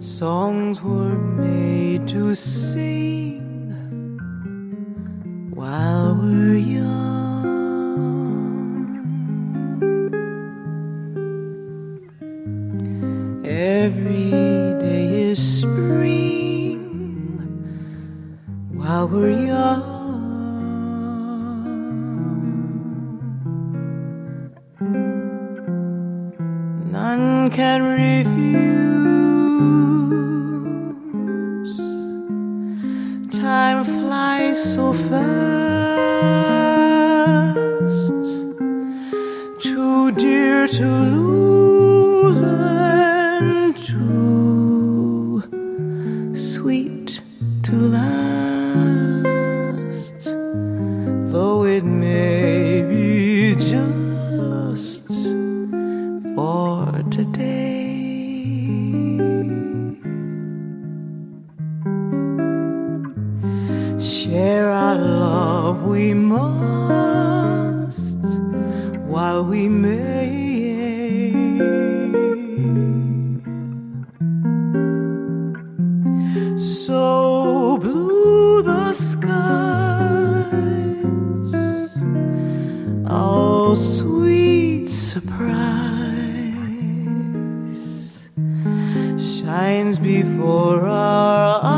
Songs were made to sing while we're young. Every day is spring while we're young. None can refuse. Time flies so fast, too dear to lose and too sweet to last. Though it may be just for today. Share our love we must while we may. So blue the skies, oh sweet surprise, shines before our eyes.